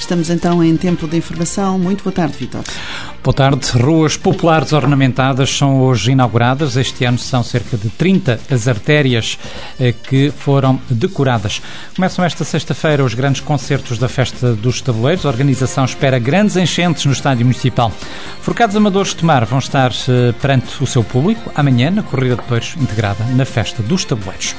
Estamos então em tempo de informação. Muito boa tarde, Vítor. Boa tarde. Ruas populares ornamentadas são hoje inauguradas. Este ano são cerca de 30 as artérias que foram decoradas. Começam esta sexta-feira os grandes concertos da Festa dos Tabuleiros. A organização espera grandes enchentes no Estádio Municipal. Forcados Amadores de Tomar vão estar perante o seu público amanhã na Corrida de Touros integrada na Festa dos Tabuleiros.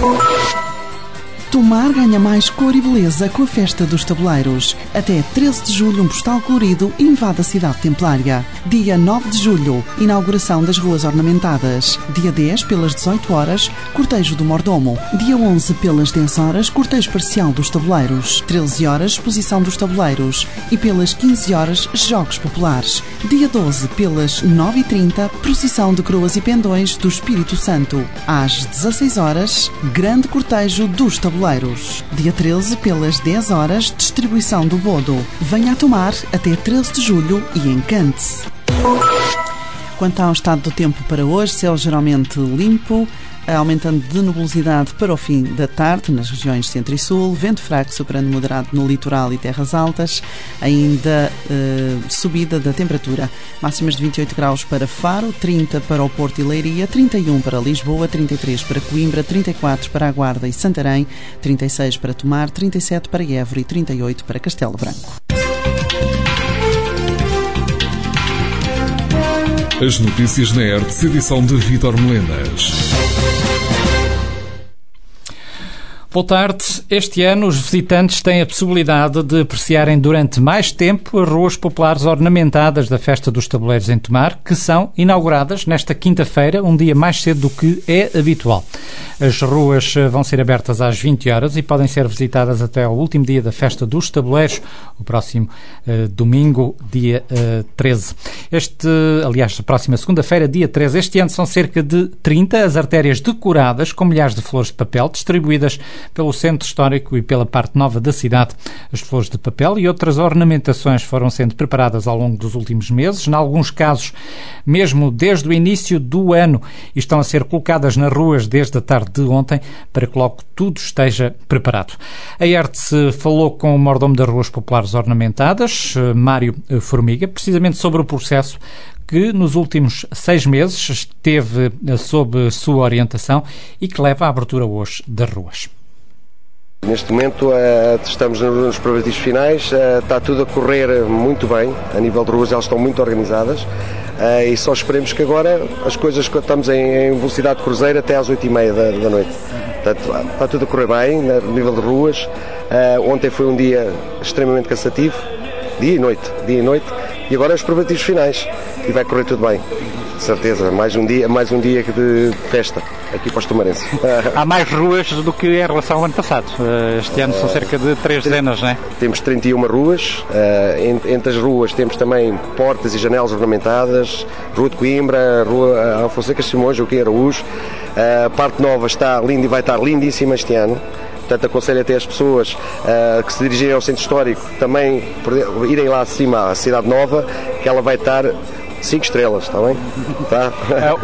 Tomar ganha mais cor e beleza com a Festa dos Tabuleiros. Até 13 de julho, um postal colorido invade a cidade templária. Dia 9 de julho, inauguração das ruas ornamentadas. Dia 10, pelas 18 horas, cortejo do Mordomo. Dia 11, pelas 10 horas, cortejo parcial dos tabuleiros. 13 horas, exposição dos tabuleiros. E pelas 15 horas, jogos populares. Dia 12, pelas 9h30, procissão de coroas e pendões do Espírito Santo. Às 16 horas, grande cortejo dos tabuleiros. Dia 13, pelas 10 horas, distribuição do bodo. Venha a Tomar até 13 de julho e encante-se. Quanto ao estado do tempo para hoje, céu geralmente limpo, aumentando de nebulosidade para o fim da tarde nas regiões centro e sul, vento fraco superando moderado no litoral e terras altas, ainda subida da temperatura, máximas de 28 graus para Faro, 30 para o Porto e Leiria, 31 para Lisboa, 33 para Coimbra, 34 para a Guarda e Santarém, 36 para Tomar, 37 para Évora e 38 para Castelo Branco. As notícias na ERTE, edição de Vítor Melenas. Boa tarde. Este ano os visitantes têm a possibilidade de apreciarem durante mais tempo as ruas populares ornamentadas da Festa dos Tabuleiros em Tomar, que são inauguradas nesta quinta-feira, um dia mais cedo do que é habitual. As ruas vão ser abertas às 20 horas e podem ser visitadas até ao último dia da Festa dos Tabuleiros, o próximo domingo, dia 13. Aliás, a próxima segunda-feira, dia 13. Este ano são cerca de 30 as artérias decoradas com milhares de flores de papel distribuídas pelo centro histórico e pela parte nova da cidade. As flores de papel e outras ornamentações foram sendo preparadas ao longo dos últimos meses, em alguns casos mesmo desde o início do ano, e estão a ser colocadas nas ruas desde a tarde de ontem para que logo tudo esteja preparado. A ERTE falou com o mordomo das ruas populares ornamentadas, Mário Formiga, precisamente sobre o processo que nos últimos 6 meses esteve sob sua orientação e que leva à abertura hoje das ruas. Neste momento estamos nos preparativos finais, está tudo a correr muito bem, a nível de ruas elas estão muito organizadas e só esperemos que agora as coisas que estamos em velocidade de cruzeiro até às 8h30 da noite. Portanto, está tudo a correr bem, a nível de ruas. Ontem foi um dia extremamente cansativo, dia e noite, e agora é os preparativos finais e vai correr tudo bem. Certeza, mais um dia de festa aqui para os tomarenses. Há mais ruas do que em relação ao ano passado. Este ano são cerca de 3 dezenas, não é? Temos 31 ruas. Entre as ruas temos também portas e janelas ornamentadas. Rua de Coimbra, Rua Alfonseca Simões, Joaquim Araújo. A parte nova está linda e vai estar lindíssima este ano. Portanto, aconselho até as pessoas que se dirigirem ao centro histórico também irem lá acima à Cidade Nova, que ela vai estar 5 estrelas, está bem? Tá?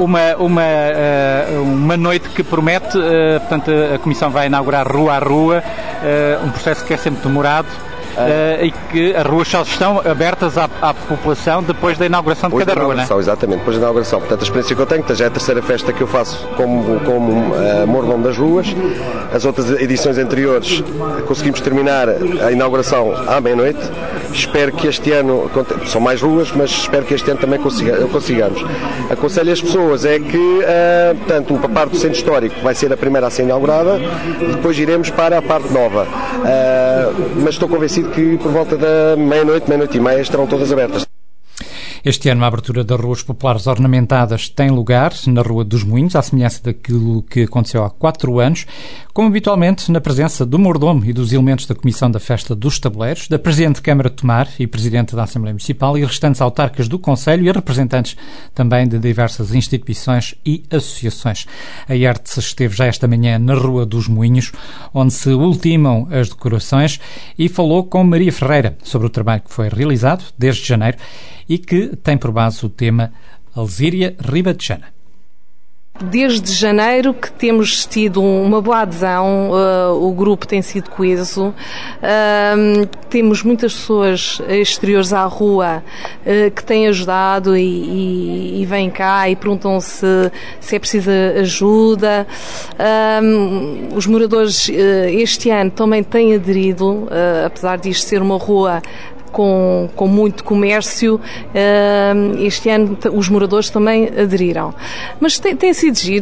Uma noite que promete, portanto, a Comissão vai inaugurar rua a rua, um processo que é sempre demorado. E que as ruas só estão abertas à população depois da inauguração de cada rua, não é? Exatamente, depois da inauguração. Portanto, a experiência que eu tenho, já é a terceira festa que eu faço como mordomo das ruas. As outras edições anteriores conseguimos terminar a inauguração à meia-noite. Espero que este ano, são mais ruas, mas espero que este ano também consigamos. Aconselho as pessoas é que, portanto, a parte do centro histórico vai ser a primeira a ser inaugurada, depois iremos para a parte nova. Mas estou convencido que por volta da meia-noite e meia estarão todas abertas. Este ano a abertura das ruas populares ornamentadas tem lugar na Rua dos Moinhos, à semelhança daquilo que aconteceu há 4 anos, como habitualmente na presença do mordomo e dos elementos da Comissão da Festa dos Tabuleiros, da Presidente da Câmara de Tomar e Presidente da Assembleia Municipal e restantes autarcas do Concelho e representantes também de diversas instituições e associações. A ERTE esteve já esta manhã na Rua dos Moinhos, onde se ultimam as decorações, e falou com Maria Ferreira sobre o trabalho que foi realizado desde janeiro e que tem por base o tema Alzíria Ribatejana. Desde janeiro que temos tido uma boa adesão, o grupo tem sido coeso, temos muitas pessoas exteriores à rua que têm ajudado e vêm cá e perguntam se é preciso ajuda. Os moradores este ano também têm aderido, apesar disto ser uma rua com muito comércio, este ano os moradores também aderiram. Mas tem sido giro,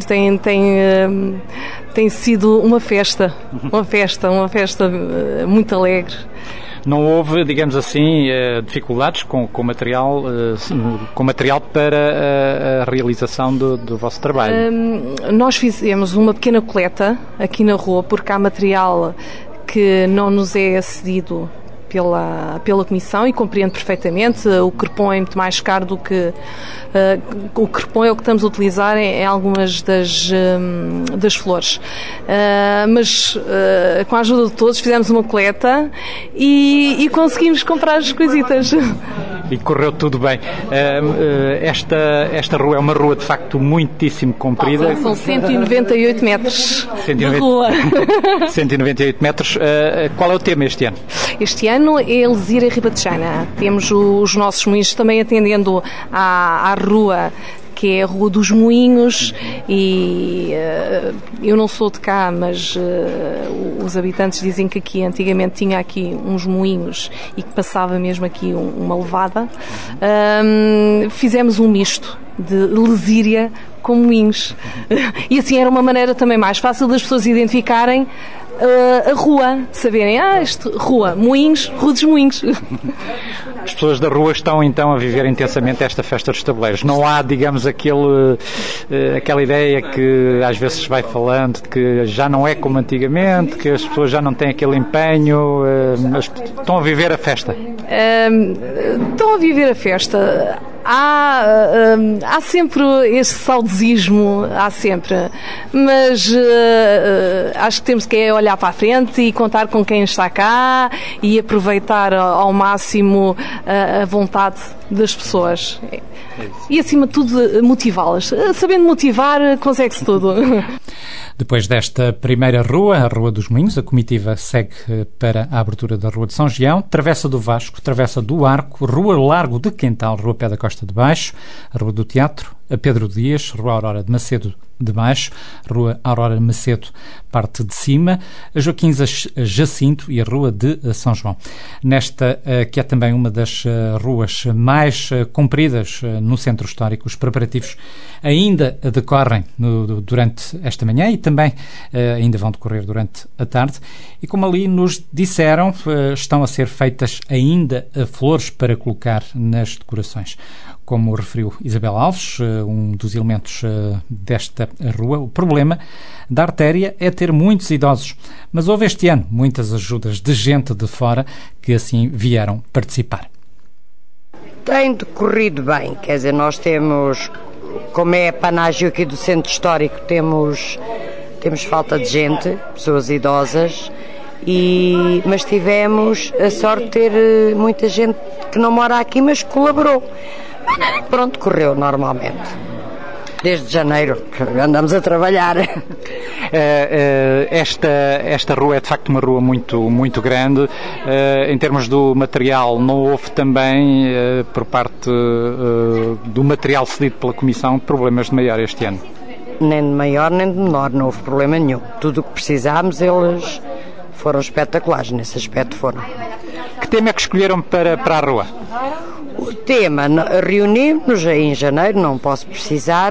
tem sido uma festa muito alegre. Não houve, digamos assim, dificuldades com material para a realização do vosso trabalho? Nós fizemos uma pequena coleta aqui na rua, porque há material que não nos é cedido pela Comissão, e compreendo perfeitamente. O crepom é muito mais caro do que... o crepom é o que estamos a utilizar em algumas das flores. Mas com a ajuda de todos fizemos uma coleta e conseguimos comprar as coisitas. E correu tudo bem. Esta rua é uma rua de facto muitíssimo comprida. São 198 metros de rua. 198 metros. Qual é o tema este ano? Este ano é Elzira e Ribatejana. Temos os nossos moinhos também atendendo à rua, que é a Rua dos Moinhos, e eu não sou de cá, mas os habitantes dizem que aqui antigamente tinha aqui uns moinhos e que passava mesmo aqui uma levada. Fizemos um misto de lesíria com moinhos e assim era uma maneira também mais fácil das pessoas identificarem a rua, saberem, rua, Moinhos, Rua dos Moinhos. As pessoas da rua estão então a viver intensamente esta festa dos tabuleiros. Não há, digamos, aquela ideia que às vezes se vai falando de que já não é como antigamente, que as pessoas já não têm aquele empenho, estão a viver a festa. Estão a viver a festa. Há sempre esse saudosismo, mas acho que temos que olhar para a frente e contar com quem está cá e aproveitar ao máximo a vontade das pessoas. E, acima de tudo, motivá-las. Sabendo motivar, consegue-se tudo. Depois desta primeira rua, a Rua dos Moinhos, a comitiva segue para a abertura da Rua de São Gião, Travessa do Vasco, Travessa do Arco, Rua Largo de Quental, Rua Pé da Costa de Baixo, a Rua do Teatro, a Pedro Dias, Rua Aurora de Macedo de Baixo, Rua Aurora de Macedo, parte de cima, a Joaquim Jacinto e a Rua de São João. Nesta, que é também uma das ruas mais compridas no centro histórico, os preparativos ainda decorrem durante esta manhã e também ainda vão decorrer durante a tarde. E como ali nos disseram, estão a ser feitas ainda flores para colocar nas decorações. Como referiu Isabel Alves, um dos elementos desta rua, o problema da artéria é ter muitos idosos. Mas houve este ano muitas ajudas de gente de fora que assim vieram participar. Tem decorrido bem, quer dizer, nós temos, como é panágio aqui do centro histórico, temos falta de gente, pessoas idosas, mas tivemos a sorte de ter muita gente que não mora aqui, mas colaborou. Pronto, correu normalmente. Desde janeiro que andamos a trabalhar. Esta rua é de facto uma rua muito grande. Em termos do material, não houve também, por parte do material cedido pela Comissão, problemas de maior este ano? Nem de maior nem de menor, não houve problema nenhum. Tudo o que precisámos, eles foram espetaculares, nesse aspecto foram. Que tema é que escolheram para a rua? O tema, reunimos-nos em janeiro, não posso precisar,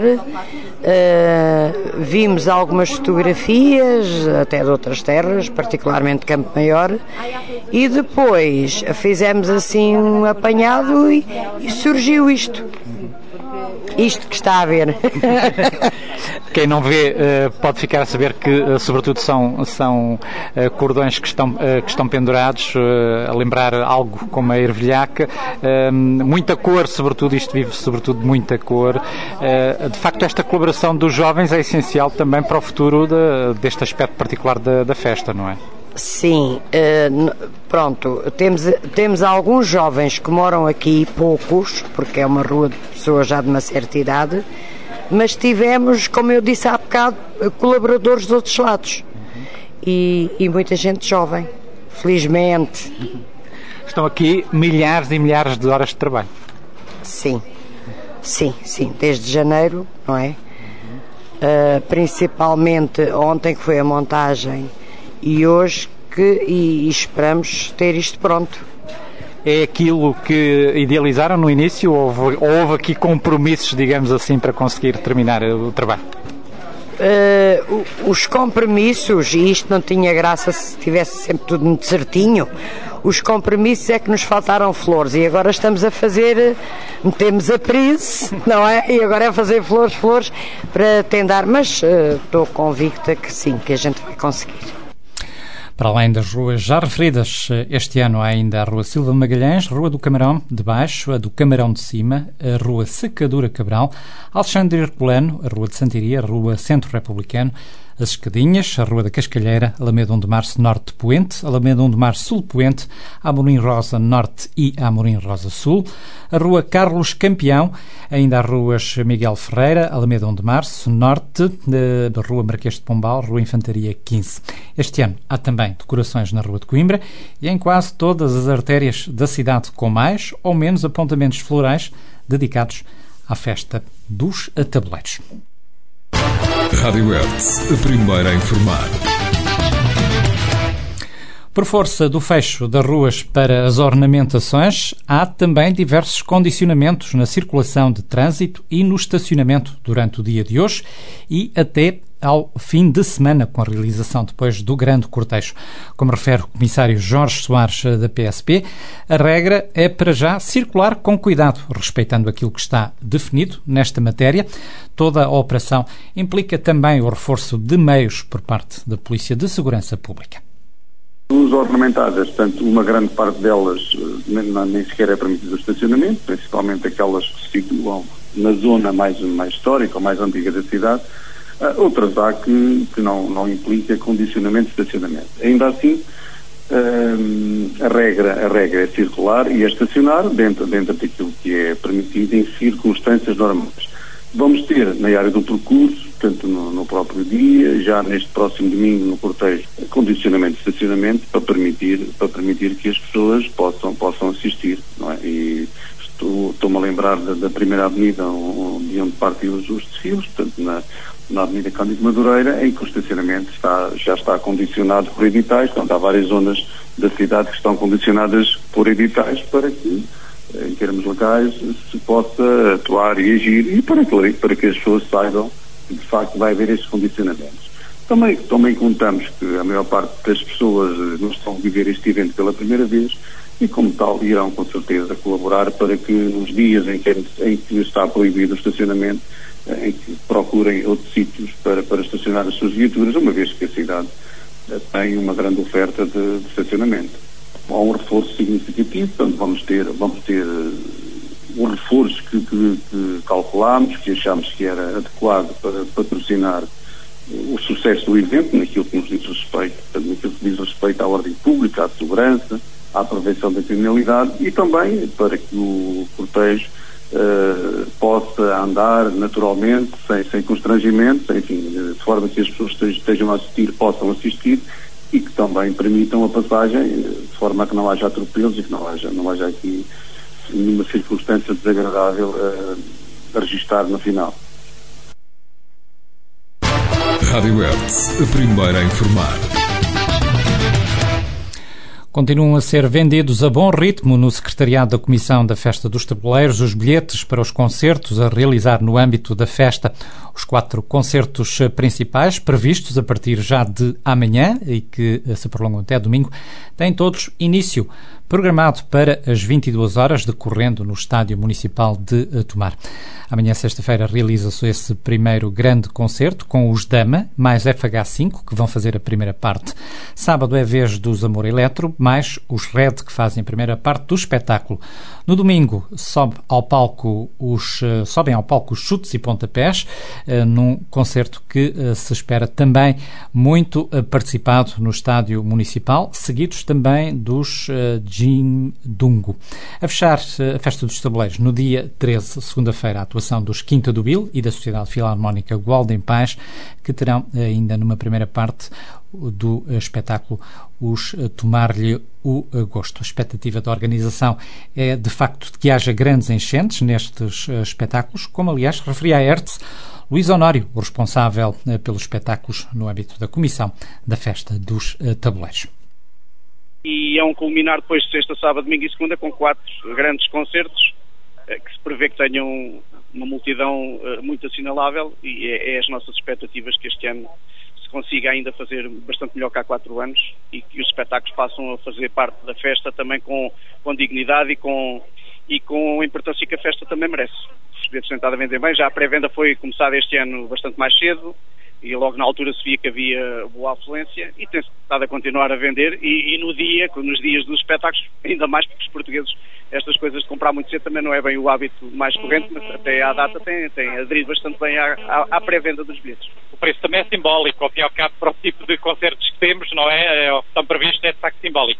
vimos algumas fotografias, até de outras terras, particularmente Campo Maior, e depois fizemos assim um apanhado e surgiu isto que está a ver. Quem não vê pode ficar a saber que sobretudo são cordões que estão pendurados, a lembrar algo como a ervilhaca, muita cor, sobretudo, isto vive sobretudo de muita cor. De facto, esta colaboração dos jovens é essencial também para o futuro deste aspecto particular da festa, não é? Sim, pronto, temos alguns jovens que moram aqui, poucos, porque é uma rua de pessoas já de uma certa idade, mas tivemos, como eu disse há bocado, colaboradores de outros lados e muita gente jovem, felizmente. Estão aqui milhares e milhares de horas de trabalho. Sim, desde janeiro, não é? Principalmente ontem que foi a montagem e hoje e esperamos ter isto pronto. É aquilo que idealizaram no início ou houve aqui compromissos, digamos assim, para conseguir terminar o trabalho? Os compromissos, e isto não tinha graça se tivesse sempre tudo muito certinho, os compromissos é que nos faltaram flores e agora estamos a fazer, metemos a prise, não é? E agora é fazer flores para tentar, mas estou convicta que sim, que a gente vai conseguir. Para além das ruas já referidas, este ano há ainda a Rua Silva Magalhães, Rua do Camarão de Baixo, a do Camarão de Cima, a Rua Secadura Cabral, Alexandre Herculano, a Rua de Santiria, a Rua Centro Republicano, as Escadinhas, a Rua da Cascalheira, Alameda 1 de Março Norte de Poente, Alameda 1 de Março Sul de Poente, Amorim Rosa Norte e Amorim Rosa Sul, a Rua Carlos Campeão, ainda as ruas Miguel Ferreira, Alameda 1 de Março Norte, a Rua Marquês de Pombal, Rua Infantaria 15. Este ano há também decorações na Rua de Coimbra e em quase todas as artérias da cidade com mais ou menos apontamentos florais dedicados à festa dos tabuleiros. Rádio Hertz, a primeira a informar. Por força do fecho das ruas para as ornamentações, há também diversos condicionamentos na circulação de trânsito e no estacionamento durante o dia de hoje e até ao fim de semana, com a realização depois do grande cortejo. Como refere o comissário Jorge Soares da PSP, a regra é para já circular com cuidado, respeitando aquilo que está definido nesta matéria. Toda a operação implica também o reforço de meios por parte da Polícia de Segurança Pública. As ornamentadas, portanto, uma grande parte delas nem sequer é permitido o estacionamento, principalmente aquelas que se situam na zona mais histórica ou mais antiga da cidade. Outras há que não implica condicionamento de estacionamento. Ainda assim, a regra é circular e é estacionar dentro daquilo que é permitido em circunstâncias normais. Vamos ter na área do percurso, portanto no próprio dia, já neste próximo domingo no cortejo, condicionamento de estacionamento para permitir que as pessoas possam assistir, não é? E estou-me a lembrar da primeira avenida de onde partem os desfiles, portanto na Avenida Cândido Madureira, em que o estacionamento já está condicionado por editais. Portanto, há várias zonas da cidade que estão condicionadas por editais para que, em termos locais, se possa atuar e agir e para que as pessoas saibam que, de facto, vai haver estes condicionamentos. Também contamos que a maior parte das pessoas não estão a viver este evento pela primeira vez e, como tal, irão, com certeza, colaborar para que, nos dias em que está proibido o estacionamento, em que procurem outros sítios para estacionar as suas viaturas, uma vez que a cidade tem uma grande oferta de estacionamento. Há um reforço significativo, portanto vamos ter um reforço que calculámos, que achámos que era adequado para patrocinar o sucesso do evento, naquilo que nos diz respeito, portanto, naquilo que diz respeito à ordem pública, à segurança, à prevenção da criminalidade e também para que o cortejo possa andar naturalmente, sem constrangimenento, enfim, de forma que as pessoas estejam a assistir, possam assistir e que também permitam a passagem de forma a que não haja atropelos e que não haja aqui nenhuma circunstância desagradável a registrar no final. Rádio Hertz, a primeira a informar. Continuam a ser vendidos a bom ritmo no secretariado da Comissão da Festa dos Tabuleiros os bilhetes para os concertos a realizar no âmbito da festa. Os 4 concertos principais, previstos a partir já de amanhã e que se prolongam até domingo, têm todos início programado para as 22 horas, decorrendo no Estádio Municipal de Tomar. Amanhã, sexta-feira, realiza-se esse primeiro grande concerto com os Dama, mais FH5, que vão fazer a primeira parte. Sábado é vez dos Amor Eletro, mais os Red, que fazem a primeira parte do espetáculo. No domingo, sobem ao palco os Chutes e Pontapés, num concerto que se espera também muito participado no Estádio Municipal, seguidos também dos Jindungo. A fechar a Festa dos Tabuleiros, no dia 13, segunda-feira, a atuação dos Quinta do Bill e da Sociedade Filarmónica Gualda em Paz, que terão ainda numa primeira parte do espetáculo os Tomar-lhe o Gosto. A expectativa da organização é, de facto, de que haja grandes enchentes nestes espetáculos, como, aliás, referia a Hertz Luís Honório, o responsável pelos espetáculos no âmbito da Comissão da Festa dos Tabuleiros. E é um culminar depois de sexta, sábado, domingo e segunda, com 4 grandes concertos, que se prevê que tenham uma multidão muito assinalável, e é as nossas expectativas que este ano se consiga ainda fazer bastante melhor que há 4 anos, e que os espetáculos passam a fazer parte da festa também com dignidade e com a importância que a festa também merece. Os bilhetes têm estado a vender bem, já a pré-venda foi começada este ano bastante mais cedo, e logo na altura se via que havia boa afluência, e tem-se estado a continuar a vender, e nos dias dos espetáculos, ainda mais, porque os portugueses, estas coisas de comprar muito cedo também não é bem o hábito mais corrente, mas até à data tem aderido bastante bem à pré-venda dos bilhetes. O preço também é simbólico, ao fim e ao cabo, para o tipo de concertos que temos, não é? O que estão previstos é de facto simbólico.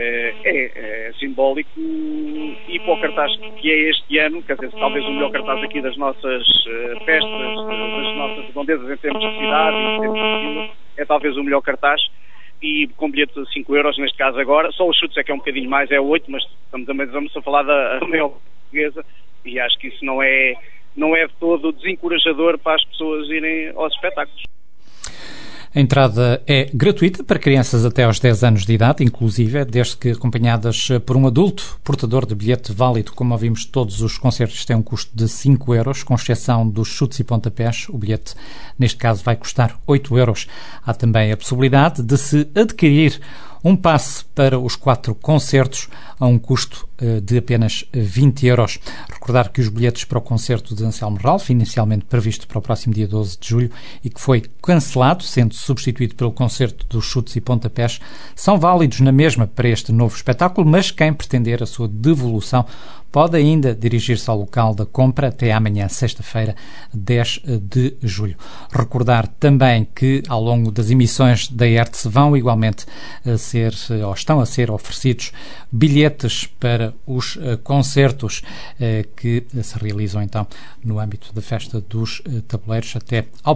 É simbólico, e para o cartaz que é este ano, quer dizer, talvez o melhor cartaz aqui das nossas festas, das nossas redondezas em termos de cidade e em termos de estilo, é talvez o melhor cartaz, e com bilhete de 5 euros neste caso agora. Só os chutes é que é um bocadinho mais, é 8, mas estamos a falar da maior portuguesa, e acho que isso não é de todo desencorajador para as pessoas irem aos espetáculos. A entrada é gratuita para crianças até aos 10 anos de idade, inclusive, desde que acompanhadas por um adulto portador de bilhete válido. Como ouvimos, todos os concertos têm um custo de 5 euros, com exceção dos chutes e pontapés. O bilhete, neste caso, vai custar 8 euros. Há também a possibilidade de se adquirir um passe para os 4 concertos a um custo de apenas 20 euros. Recordar que os bilhetes para o concerto de Anselmo Ralph, inicialmente previsto para o próximo dia 12 de julho e que foi cancelado, sendo substituído pelo concerto dos chutes e pontapés, são válidos na mesma para este novo espetáculo, mas quem pretender a sua devolução pode ainda dirigir-se ao local da compra até amanhã, sexta-feira, 10 de julho. Recordar também que, ao longo das emissões da Hertz, vão igualmente estão a ser oferecidos bilhetes para os concertos que se realizam, então, no âmbito da Festa dos Tabuleiros até à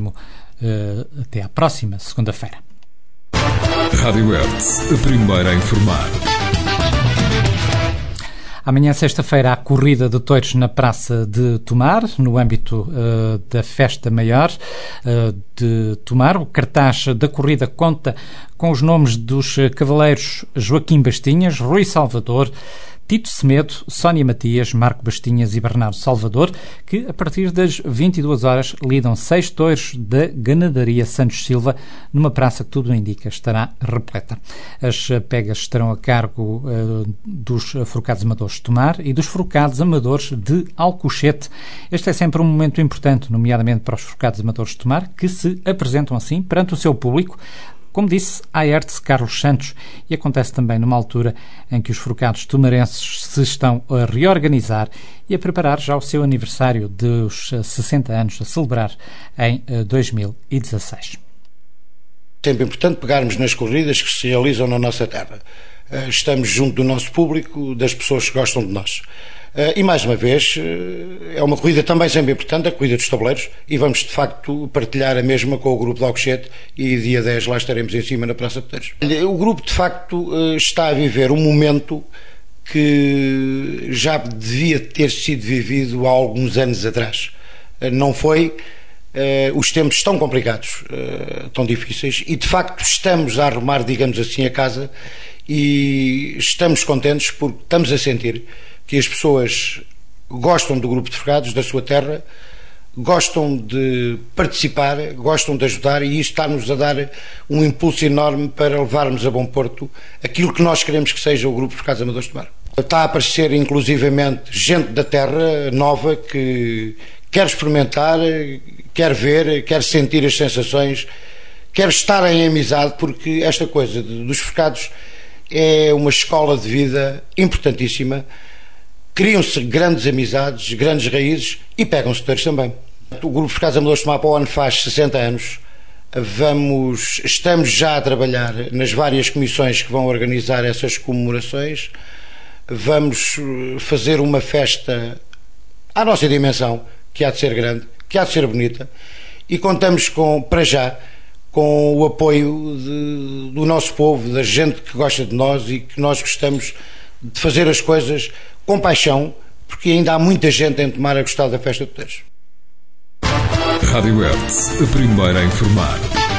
próxima segunda-feira. Rádio Hertz, a primeira a informar. Amanhã, sexta-feira, há corrida de touros na Praça de Tomar, no âmbito da Festa Maior de Tomar. O cartaz da corrida conta com os nomes dos cavaleiros Joaquim Bastinhas, Rui Salvador, Tito Semedo, Sónia Matias, Marco Bastinhas e Bernardo Salvador, que a partir das 22 horas lidam 6 touros da Ganadaria Santos Silva, numa praça que tudo indica estará repleta. As pegas estarão a cargo dos Forcados Amadores de Tomar e dos Forcados Amadores de Alcochete. Este é sempre um momento importante, nomeadamente para os Forcados Amadores de Tomar, que se apresentam assim perante o seu público, como disse a Hertz Carlos Santos, e acontece também numa altura em que os forcados tomarenses se estão a reorganizar e a preparar já o seu aniversário dos 60 anos a celebrar em 2016. Sempre importante pegarmos nas corridas que se realizam na nossa terra. Estamos junto do nosso público, das pessoas que gostam de nós. E mais uma vez, é uma corrida também sempre importante, a corrida dos tabuleiros, e vamos de facto partilhar a mesma com o grupo de Alcochete, e dia 10 lá estaremos em cima na Praça de Touros. O grupo de facto está a viver um momento que já devia ter sido vivido há alguns anos atrás. Não foi? Os tempos estão complicados, tão difíceis, e de facto estamos a arrumar, digamos assim, a casa, e estamos contentes porque estamos a sentir que as pessoas gostam do grupo de forcados, da sua terra, gostam de participar, gostam de ajudar, e isso está-nos a dar um impulso enorme para levarmos a bom porto aquilo que nós queremos que seja o grupo de Forcados Amadores de Tomar. Está a aparecer inclusivamente gente da terra nova que quer experimentar, quer ver, quer sentir as sensações, quer estar em amizade, porque esta coisa dos forcados é uma escola de vida importantíssima. Criam-se grandes amizades, grandes raízes, e pegam-se touros também. O grupo de Forcados Amadores de Tomar para o ano faz 60 anos. Estamos já a trabalhar nas várias comissões que vão organizar essas comemorações. Vamos fazer uma festa à nossa dimensão, que há de ser grande, que há de ser bonita, e contamos para já com o apoio do nosso povo, da gente que gosta de nós e que nós gostamos de fazer as coisas com paixão, porque ainda há muita gente em Tomar a gostar da festa do Tejo. Rádio Hertz, a primeira a informar.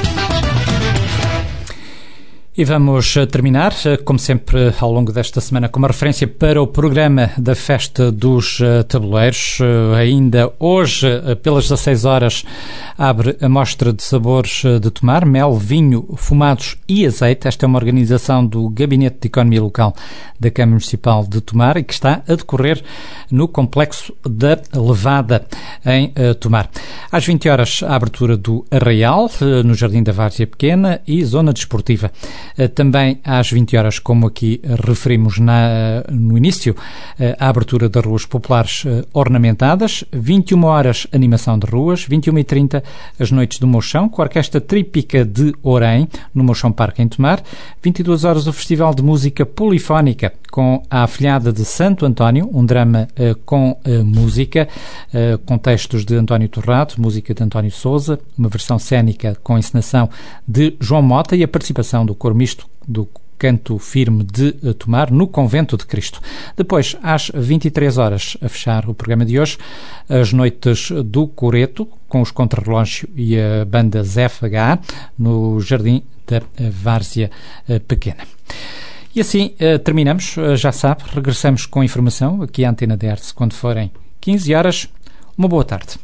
E vamos terminar, como sempre, ao longo desta semana, com uma referência para o programa da Festa dos Tabuleiros. Ainda hoje, pelas 16 horas, abre a mostra de sabores de Tomar, mel, vinho, fumados e azeite. Esta é uma organização do Gabinete de Economia Local da Câmara Municipal de Tomar e que está a decorrer no Complexo da Levada, em Tomar. Às 20 horas, a abertura do Arraial, no Jardim da Várzea Pequena, e zona desportiva. Também às 20 horas, como aqui referimos no início, a abertura das ruas populares ornamentadas, 21 horas animação de ruas, 21h30 as noites do Mochão, com a Orquestra Trípica de Orém, no Mochão Parque em Tomar, 22 horas o Festival de Música Polifónica, com a Afilhada de Santo António, um drama com música, com textos de António Torrado, música de António Sousa, uma versão cénica com encenação de João Mota e a participação do coro misto do Canto Firme de Tomar, no Convento de Cristo. Depois, às 23 horas, a fechar o programa de hoje, as noites do Coreto, com os Contrarrelógio e a banda ZFH, no Jardim da Várzea Pequena. E assim terminamos, já sabe, regressamos com informação aqui à Antena da Hertz quando forem 15 horas. Uma boa tarde.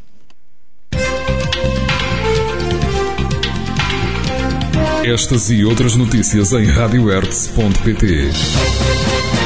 Estas e outras notícias em radiohertz.pt.